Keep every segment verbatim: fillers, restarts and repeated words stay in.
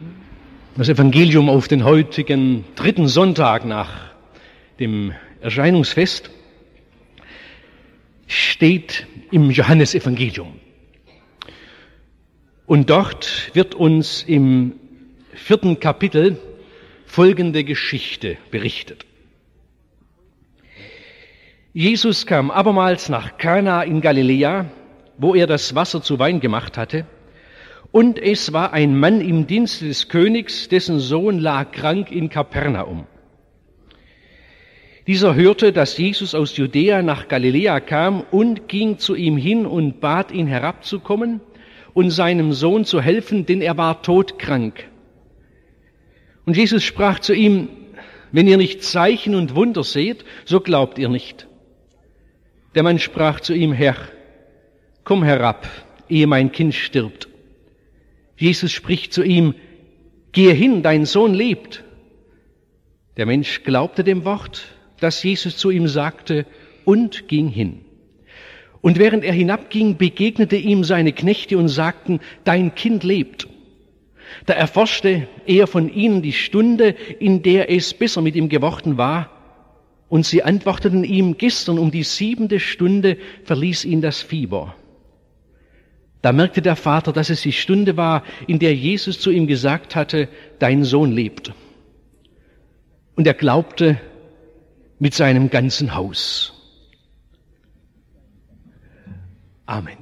Das Evangelium auf den heutigen dritten Sonntag nach dem Erscheinungsfest steht im Johannesevangelium. Und dort wird uns im vierten Kapitel folgende Geschichte berichtet. Jesus kam abermals nach Kana in Galiläa, wo er das Wasser zu Wein gemacht hatte. Und es war ein Mann im Dienste des Königs, dessen Sohn lag krank in Kapernaum. Dieser hörte, dass Jesus aus Judäa nach Galiläa kam und ging zu ihm hin und bat ihn herabzukommen und seinem Sohn zu helfen, denn er war todkrank. Und Jesus sprach zu ihm: Wenn ihr nicht Zeichen und Wunder seht, so glaubt ihr nicht. Der Mann sprach zu ihm: Herr, komm herab, ehe mein Kind stirbt. Jesus spricht zu ihm: Gehe hin, dein Sohn lebt. Der Mensch glaubte dem Wort, das Jesus zu ihm sagte, und ging hin. Und während er hinabging, begegnete ihm seine Knechte und sagten: Dein Kind lebt. Da erforschte er von ihnen die Stunde, in der es besser mit ihm geworden war. Und sie antworteten ihm: Gestern um die siebente Stunde verließ ihn das Fieber. Da merkte der Vater, dass es die Stunde war, in der Jesus zu ihm gesagt hatte: Dein Sohn lebt. Und er glaubte mit seinem ganzen Haus. Amen.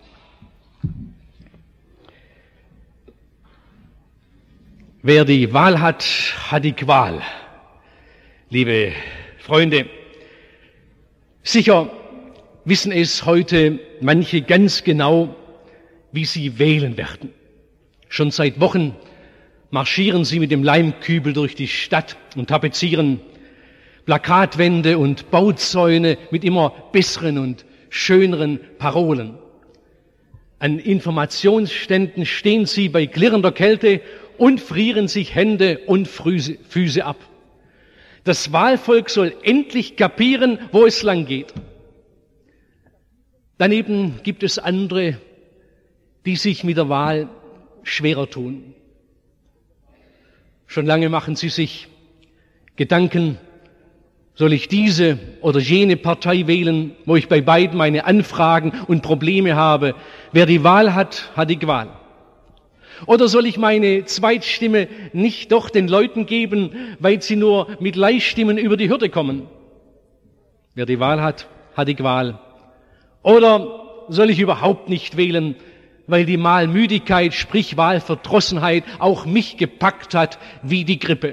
Wer die Wahl hat, hat die Qual. Liebe Freunde, sicher wissen es heute manche ganz genau, wie sie wählen werden. Schon seit Wochen marschieren sie mit dem Leimkübel durch die Stadt und tapezieren Plakatwände und Bauzäune mit immer besseren und schöneren Parolen. An Informationsständen stehen sie bei klirrender Kälte und frieren sich Hände und Füße ab. Das Wahlvolk soll endlich kapieren, wo es lang geht. Daneben gibt es andere, die sich mit der Wahl schwerer tun. Schon lange machen sie sich Gedanken: Soll ich diese oder jene Partei wählen, wo ich bei beiden meine Anfragen und Probleme habe? Wer die Wahl hat, hat die Qual. Oder soll ich meine Zweitstimme nicht doch den Leuten geben, weil sie nur mit Leihstimmen über die Hürde kommen? Wer die Wahl hat, hat die Qual. Oder soll ich überhaupt nicht wählen, weil die Wahlmüdigkeit, sprich Wahlverdrossenheit, auch mich gepackt hat wie die Grippe?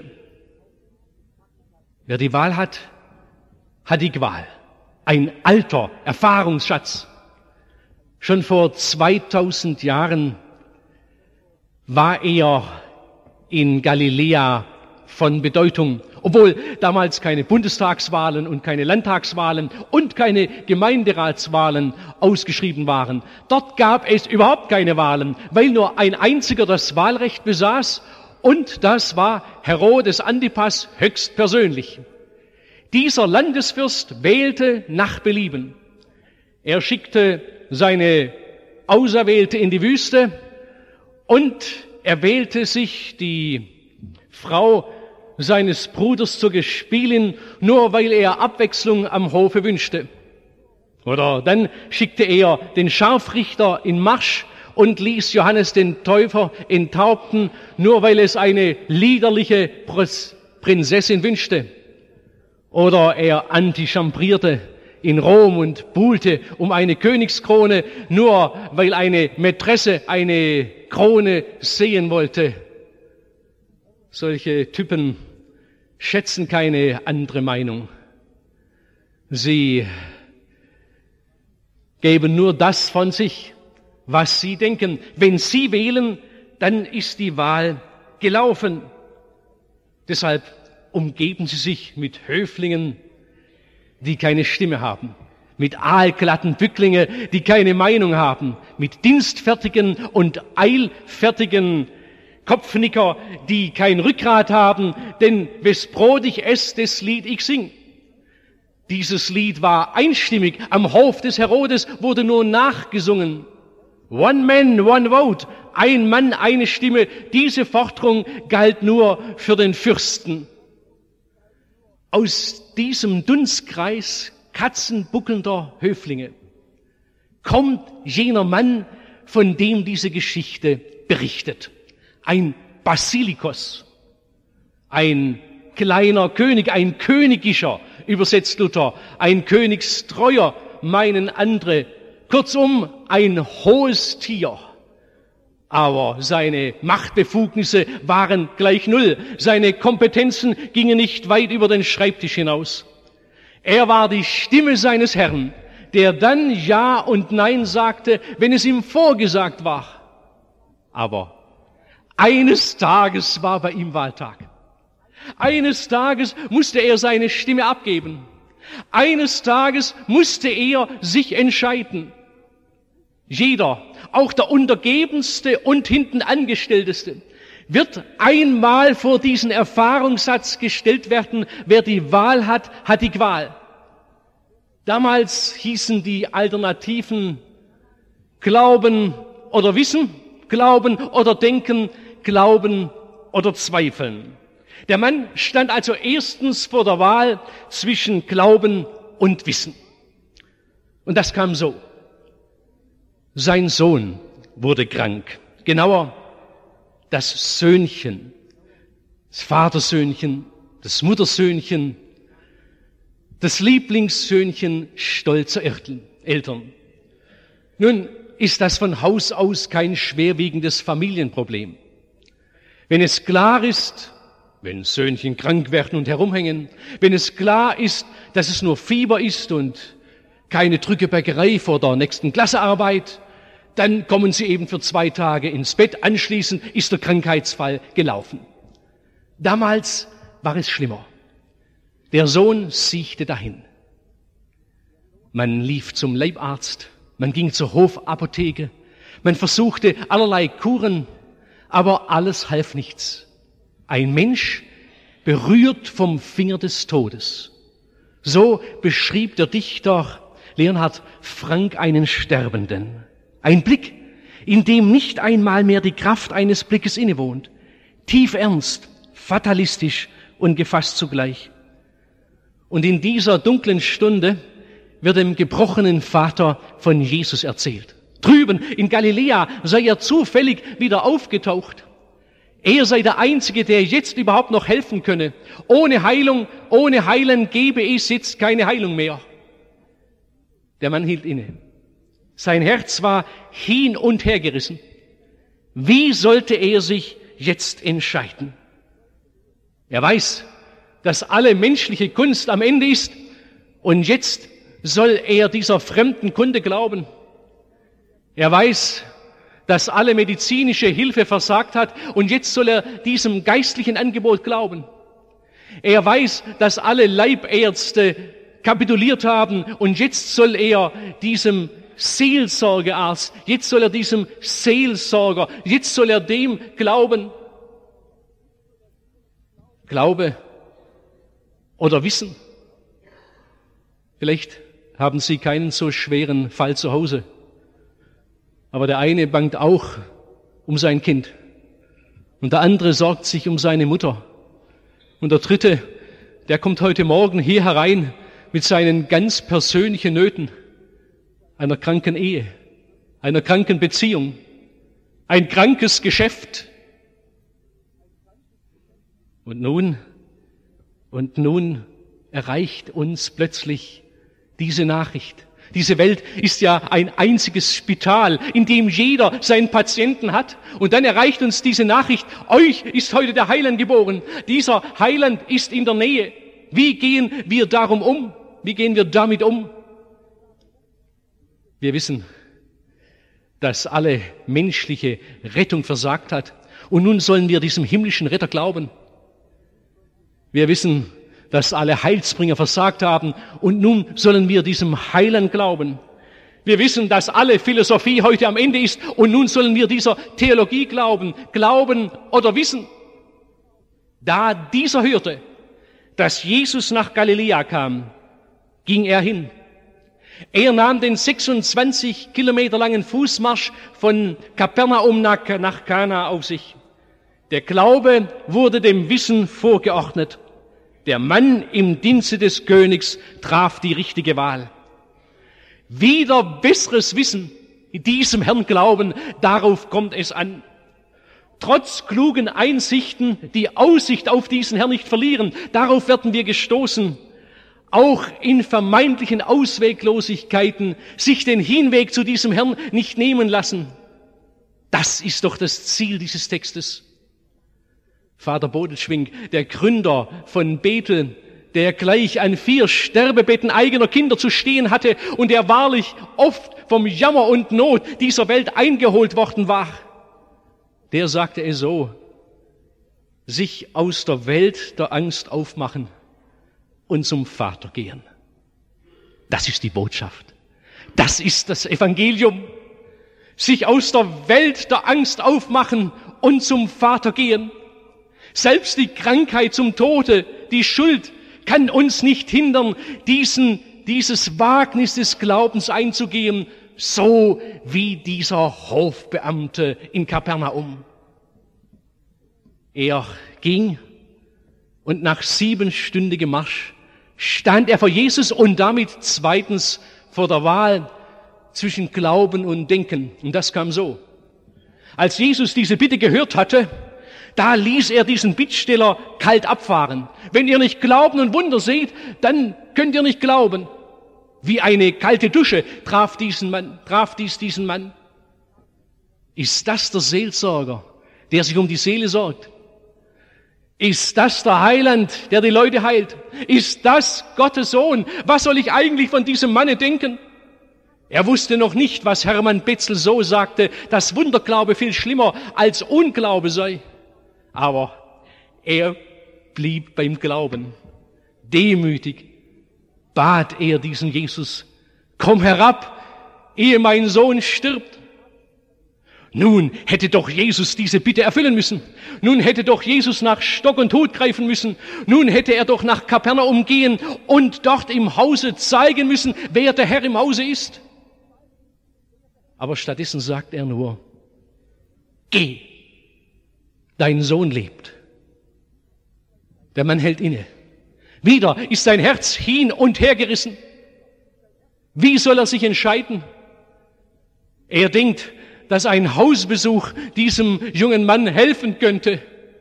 Wer die Wahl hat, hat die Qual. Ein alter Erfahrungsschatz. Schon vor zweitausend Jahren war er in Galiläa von Bedeutung, obwohl damals keine Bundestagswahlen und keine Landtagswahlen und keine Gemeinderatswahlen ausgeschrieben waren. Dort gab es überhaupt keine Wahlen, weil nur ein einziger das Wahlrecht besaß, und das war Herodes Antipas höchstpersönlich. Dieser Landesfürst wählte nach Belieben. Er schickte seine Auserwählte in die Wüste und er wählte sich die Frau seines Bruders zur Gespielin, nur weil er Abwechslung am Hofe wünschte. Oder dann schickte er den Scharfrichter in Marsch und ließ Johannes den Täufer enthaupten, nur weil es eine liederliche Prinzessin wünschte. Oder er antichambrierte in Rom und buhlte um eine Königskrone, nur weil eine Mätresse eine Krone sehen wollte. Solche Typen schätzen keine andere Meinung. Sie geben nur das von sich, was sie denken. Wenn sie wählen, dann ist die Wahl gelaufen. Deshalb umgeben sie sich mit Höflingen, die keine Stimme haben, mit aalglatten Bücklinge, die keine Meinung haben, mit dienstfertigen und eilfertigen Kopfnicker, die kein Rückgrat haben, denn wes Brot ich ess, des Lied ich sing. Dieses Lied war einstimmig. Am Hof des Herodes wurde nur nachgesungen. One man, one vote. Ein Mann, eine Stimme. Diese Forderung galt nur für den Fürsten. Aus diesem Dunstkreis katzenbuckelnder Höflinge kommt jener Mann, von dem diese Geschichte berichtet. Ein Basilikos, ein kleiner König, ein königischer, übersetzt Luther, ein königstreuer, meinen andere, kurzum ein hohes Tier. Aber seine Machtbefugnisse waren gleich null. Seine Kompetenzen gingen nicht weit über den Schreibtisch hinaus. Er war die Stimme seines Herrn, der dann Ja und Nein sagte, wenn es ihm vorgesagt war. Aber eines Tages war bei ihm Wahltag. Eines Tages musste er seine Stimme abgeben. Eines Tages musste er sich entscheiden. Jeder, auch der Untergebenste und hinten Angestellteste, wird einmal vor diesen Erfahrungssatz gestellt werden, wer die Wahl hat, hat die Qual. Damals hießen die Alternativen Glauben oder Wissen, Glauben oder Denken, Glauben oder Zweifeln. Der Mann stand also erstens vor der Wahl zwischen Glauben und Wissen. Und das kam so. Sein Sohn wurde krank. Genauer, das Söhnchen, das Vatersöhnchen, das Muttersöhnchen, das Lieblingssöhnchen stolzer Eltern. Nun ist das von Haus aus kein schwerwiegendes Familienproblem. Wenn es klar ist, wenn Söhnchen krank werden und herumhängen, wenn es klar ist, dass es nur Fieber ist und keine Drückebäckerei vor der nächsten Klassearbeit, dann kommen sie eben für zwei Tage ins Bett. Anschließend ist der Krankheitsfall gelaufen. Damals war es schlimmer. Der Sohn siechte dahin. Man lief zum Leibarzt, man ging zur Hofapotheke, man versuchte allerlei Kuren, aber alles half nichts. Ein Mensch berührt vom Finger des Todes. So beschrieb der Dichter Leonhard Frank einen Sterbenden. Ein Blick, in dem nicht einmal mehr die Kraft eines Blickes innewohnt. Tief ernst, fatalistisch und gefasst zugleich. Und in dieser dunklen Stunde wird dem gebrochenen Vater von Jesus erzählt. Drüben in Galiläa sei er zufällig wieder aufgetaucht. Er sei der Einzige, der jetzt überhaupt noch helfen könne. Ohne Heilung, ohne Heilen gebe es jetzt keine Heilung mehr. Der Mann hielt inne. Sein Herz war hin und her gerissen. Wie sollte er sich jetzt entscheiden? Er weiß, dass alle menschliche Kunst am Ende ist und jetzt soll er dieser fremden Kunde glauben. Er weiß, dass alle medizinische Hilfe versagt hat und jetzt soll er diesem geistlichen Angebot glauben. Er weiß, dass alle Leibärzte kapituliert haben und jetzt soll er diesem Seelsorgearzt, jetzt soll er diesem Seelsorger, jetzt soll er dem glauben. Glaube oder Wissen. Vielleicht haben Sie keinen so schweren Fall zu Hause. Aber der eine bangt auch um sein Kind. Und der andere sorgt sich um seine Mutter. Und der dritte, der kommt heute Morgen hier herein mit seinen ganz persönlichen Nöten. Einer kranken Ehe, einer kranken Beziehung, ein krankes Geschäft. Und nun, und nun erreicht uns plötzlich diese Nachricht. Diese Welt ist ja ein einziges Spital, in dem jeder seinen Patienten hat. Und dann erreicht uns diese Nachricht, euch ist heute der Heiland geboren. Dieser Heiland ist in der Nähe. Wie gehen wir darum um? Wie gehen wir damit um? Wir wissen, dass alle menschliche Rettung versagt hat. Und nun sollen wir diesem himmlischen Retter glauben. Wir wissen, dass alle Heilsbringer versagt haben. Und nun sollen wir diesem Heiland glauben. Wir wissen, dass alle Philosophie heute am Ende ist. Und nun sollen wir dieser Theologie glauben. Glauben oder wissen. Da dieser hörte, dass Jesus nach Galiläa kam, ging er hin. Er nahm den sechsundzwanzig Kilometer langen Fußmarsch von Kapernaum nach Kana auf sich. Der Glaube wurde dem Wissen vorgeordnet. Der Mann im Dienste des Königs traf die richtige Wahl. Wieder besseres Wissen, diesem Herrn glauben, darauf kommt es an. Trotz klugen Einsichten die Aussicht auf diesen Herrn nicht verlieren, darauf werden wir gestoßen. Auch in vermeintlichen Ausweglosigkeiten sich den Hinweg zu diesem Herrn nicht nehmen lassen. Das ist doch das Ziel dieses Textes. Vater Bodelschwingh, der Gründer von Bethel, der gleich an vier Sterbebetten eigener Kinder zu stehen hatte und der wahrlich oft vom Jammer und Not dieser Welt eingeholt worden war, der sagte es so: sich aus der Welt der Angst aufmachen und zum Vater gehen. Das ist die Botschaft. Das ist das Evangelium. Sich aus der Welt der Angst aufmachen und zum Vater gehen. Selbst die Krankheit zum Tode, die Schuld, kann uns nicht hindern, diesen, dieses Wagnis des Glaubens einzugehen, so wie dieser Hofbeamte in Kapernaum. Er ging und nach siebenstündigem Marsch stand er vor Jesus und damit zweitens vor der Wahl zwischen Glauben und Denken. Und das kam so. Als Jesus diese Bitte gehört hatte, da ließ er diesen Bittsteller kalt abfahren. Wenn ihr nicht Glauben und Wunder seht, dann könnt ihr nicht glauben. Wie eine kalte Dusche traf diesen Mann, traf dies diesen Mann. Ist das der Seelsorger, der sich um die Seele sorgt? Ist das der Heiland, der die Leute heilt? Ist das Gottes Sohn? Was soll ich eigentlich von diesem Manne denken? Er wusste noch nicht, was Hermann Betzel so sagte, dass Wunderglaube viel schlimmer als Unglaube sei. Aber er blieb beim Glauben. Demütig bat er diesen Jesus: komm herab, ehe mein Sohn stirbt. Nun hätte doch Jesus diese Bitte erfüllen müssen. Nun hätte doch Jesus nach Stock und Hut greifen müssen. Nun hätte er doch nach Kapernaum gehen und dort im Hause zeigen müssen, wer der Herr im Hause ist. Aber stattdessen sagt er nur: geh, dein Sohn lebt. Der Mann hält inne. Wieder ist sein Herz hin und her gerissen. Wie soll er sich entscheiden? Er denkt, dass ein Hausbesuch diesem jungen Mann helfen könnte.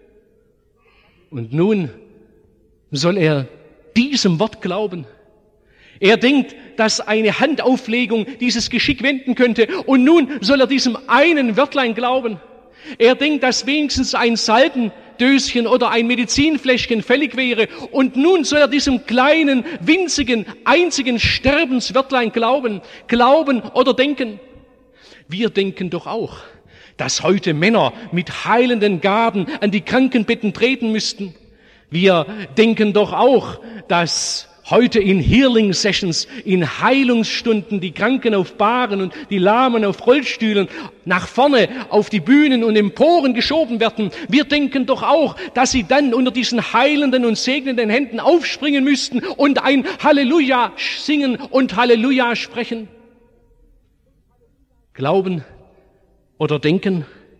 Und nun soll er diesem Wort glauben. Er denkt, dass eine Handauflegung dieses Geschick wenden könnte. Und nun soll er diesem einen Wörtlein glauben. Er denkt, dass wenigstens ein Salbendöschen oder ein Medizinfläschchen fällig wäre. Und nun soll er diesem kleinen, winzigen, einzigen Sterbenswörtlein glauben. Glauben oder denken. Wir denken doch auch, dass heute Männer mit heilenden Gaben an die Krankenbetten treten müssten. Wir denken doch auch, dass heute in Healing Sessions, in Heilungsstunden die Kranken auf Bahren und die Lahmen auf Rollstühlen nach vorne auf die Bühnen und Emporen geschoben werden. Wir denken doch auch, dass sie dann unter diesen heilenden und segnenden Händen aufspringen müssten und ein Halleluja singen und Halleluja sprechen. Glauben oder denken?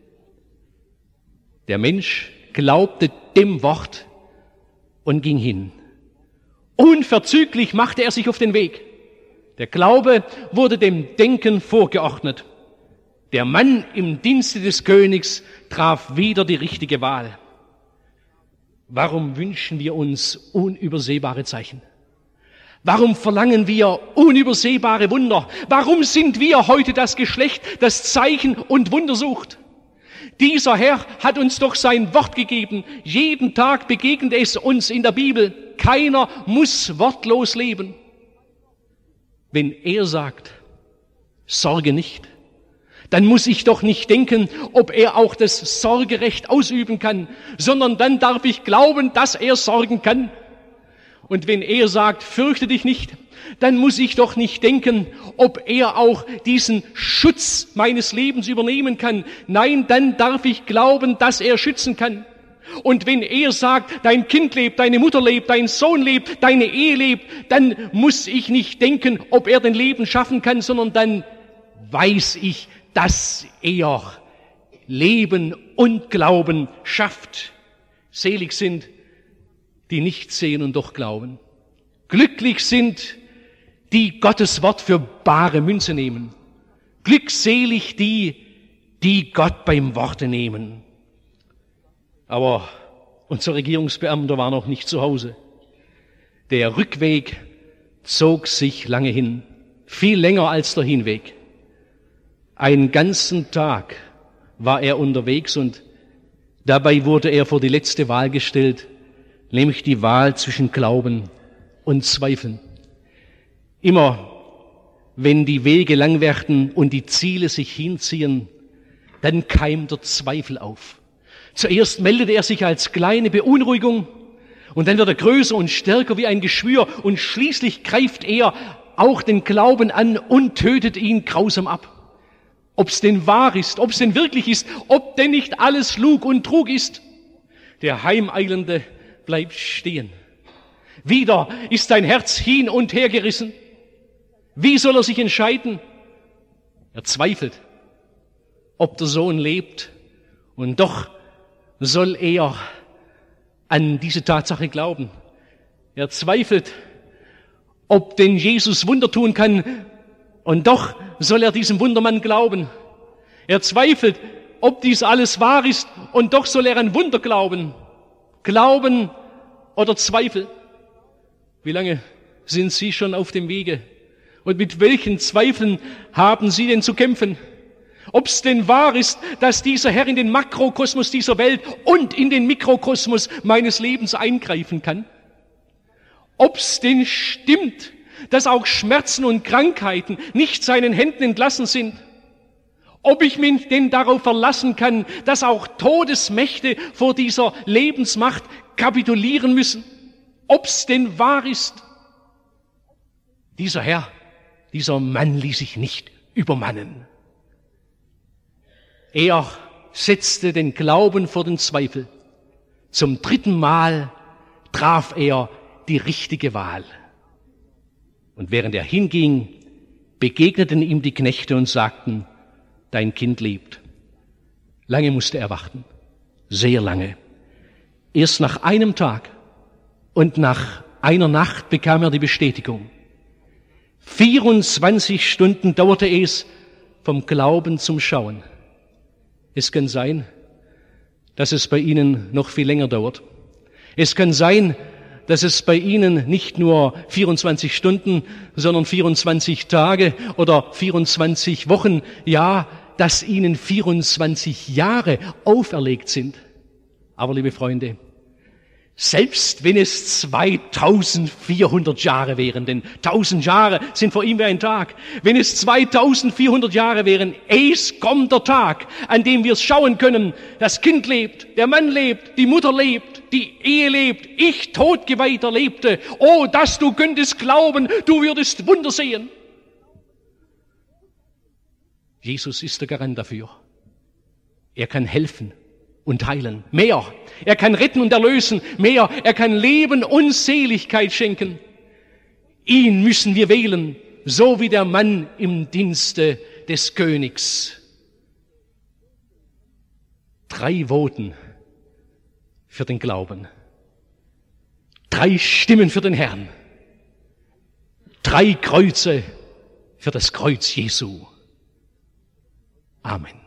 Der Mensch glaubte dem Wort und ging hin. Unverzüglich machte er sich auf den Weg. Der Glaube wurde dem Denken vorgeordnet. Der Mann im Dienste des Königs traf wieder die richtige Wahl. Warum wünschen wir uns unübersehbare Zeichen? Warum verlangen wir unübersehbare Wunder? Warum sind wir heute das Geschlecht, das Zeichen und Wunder sucht? Dieser Herr hat uns doch sein Wort gegeben. Jeden Tag begegnet es uns in der Bibel. Keiner muss wortlos leben. Wenn er sagt, sorge nicht, dann muss ich doch nicht denken, ob er auch das Sorgerecht ausüben kann, sondern dann darf ich glauben, dass er sorgen kann. Und wenn er sagt, fürchte dich nicht, dann muss ich doch nicht denken, ob er auch diesen Schutz meines Lebens übernehmen kann. Nein, dann darf ich glauben, dass er schützen kann. Und wenn er sagt, dein Kind lebt, deine Mutter lebt, dein Sohn lebt, deine Ehe lebt, dann muss ich nicht denken, ob er den Leben schaffen kann, sondern dann weiß ich, dass er Leben und Glauben schafft. Selig sind, die nicht sehen und doch glauben. Glücklich sind, die Gottes Wort für bare Münze nehmen. Glückselig die, die Gott beim Worte nehmen. Aber unser Regierungsbeamter war noch nicht zu Hause. Der Rückweg zog sich lange hin, viel länger als der Hinweg. Einen ganzen Tag war er unterwegs und dabei wurde er vor die letzte Wahl gestellt, nämlich die Wahl zwischen Glauben und Zweifeln. Immer wenn die Wege lang werden und die Ziele sich hinziehen, dann keimt der Zweifel auf. Zuerst meldet er sich als kleine Beunruhigung und dann wird er größer und stärker wie ein Geschwür und schließlich greift er auch den Glauben an und tötet ihn grausam ab. Ob's denn wahr ist, ob's denn wirklich ist, ob denn nicht alles Lug und Trug ist. Der Heimeilende bleibt stehen. Wieder ist sein Herz hin und her gerissen. Wie soll er sich entscheiden? Er zweifelt, ob der Sohn lebt, und doch soll er an diese Tatsache glauben. Er zweifelt, ob denn Jesus Wunder tun kann, und doch soll er diesem Wundermann glauben. Er zweifelt, ob dies alles wahr ist, und doch soll er an Wunder glauben. Glauben oder Zweifel? Wie lange sind Sie schon auf dem Wege? Und mit welchen Zweifeln haben Sie denn zu kämpfen? Ob es denn wahr ist, dass dieser Herr in den Makrokosmos dieser Welt und in den Mikrokosmos meines Lebens eingreifen kann? Ob es denn stimmt, dass auch Schmerzen und Krankheiten nicht seinen Händen entlassen sind? Ob ich mich denn darauf verlassen kann, dass auch Todesmächte vor dieser Lebensmacht kapitulieren müssen? Ob es denn wahr ist? Dieser Herr, dieser Mann ließ sich nicht übermannen. Er setzte den Glauben vor den Zweifel. Zum dritten Mal traf er die richtige Wahl. Und während er hinging, begegneten ihm die Knechte und sagten, dein Kind lebt. Lange musste er warten, sehr lange. Erst nach einem Tag und nach einer Nacht bekam er die Bestätigung. vierundzwanzig Stunden dauerte es vom Glauben zum Schauen. Es kann sein, dass es bei Ihnen noch viel länger dauert. Es kann sein, dass es bei Ihnen nicht nur vierundzwanzig Stunden, sondern vierundzwanzig Tage oder vierundzwanzig Wochen, ja, dass Ihnen vierundzwanzig Jahre auferlegt sind. Aber liebe Freunde, selbst wenn es zweitausendvierhundert Jahre wären, denn tausend Jahre sind vor ihm wie ein Tag, wenn es zweitausendvierhundert Jahre wären, es kommt der Tag, an dem wir es schauen können, das Kind lebt, der Mann lebt, die Mutter lebt, die Ehe lebt, ich Todgeweihter lebte. Oh, dass du könntest glauben, du würdest Wunder sehen. Jesus ist der Garant dafür. Er kann helfen und heilen. Mehr. Er kann retten und erlösen. Mehr. Er kann Leben und Seligkeit schenken. Ihn müssen wir wählen, so wie der Mann im Dienste des Königs. Drei Voten für den Glauben. Drei Stimmen für den Herrn. Drei Kreuze für das Kreuz Jesu. Amen.